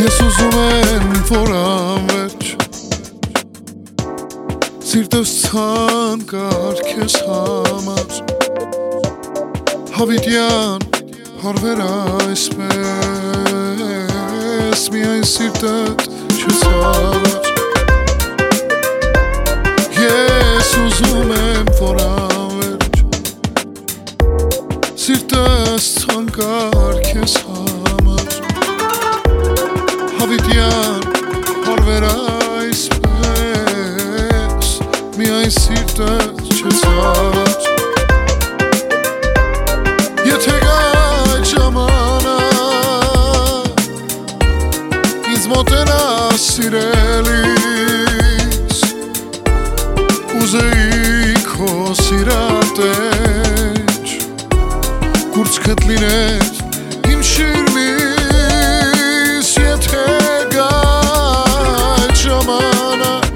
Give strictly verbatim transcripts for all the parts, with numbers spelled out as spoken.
Ես ուզում եմ, որ անվերջ Սիրտս ցանկար քեզ համար Հավիտյան հարվեր այսպես Միայն սիրտդ չես համար Ես ուզում եմ, որ անվերջ Սիրտս ցանկար քեզ համար Հավիտյան հարվեր այսպես Միայն սիրտդ չես համար Եթե գայ ժամանակ Ինձ մոտենաս սիրելիս Կուզեի քո սիրատենչ Կուրծքդ լիներ իմ շիրմիս Եթե գայ ժամանակ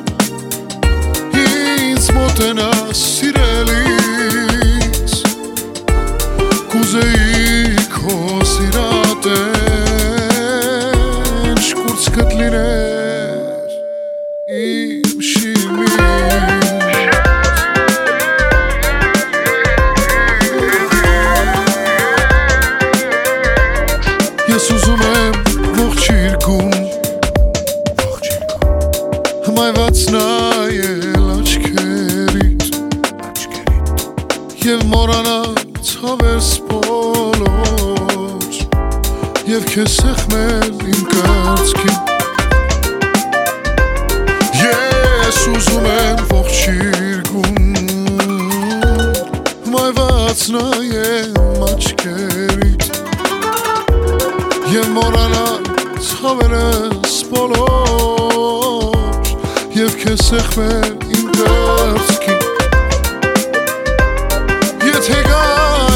Ինձ մոտենաս սիրելիս Կուզեի քո սիրատենչ Կուրծքդ լիներ իմ շիրմիս Ես ուզում եմ ողջ երկում Հմայված նայել աչքերիդ Եվ մորանալ ցավերս բոլոր Եվ քեզ սեղմել իմ կրծքին Ես ուզում եմ ողջ երկում Հմայված նայել աչքերիդ Եվ մորանալ ցավերս բոլոր Եվ քեզ սեղմել իմ կրծքին Եթե գայ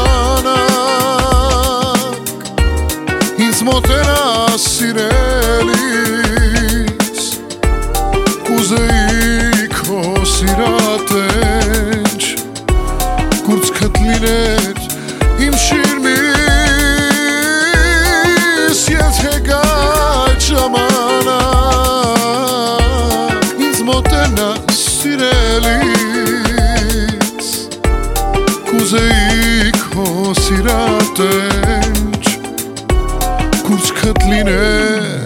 ժամանակ Ինձ մոտենաս սիրելիս Կուզեի քո սիրատենչ Կուրծքդ լիներ իմ շիրմիս Եթե գայ ժամանակ Ինձ մոտենաս սիրելիս Կուզեի քո սիրատենչ Կուրծքդ լիներ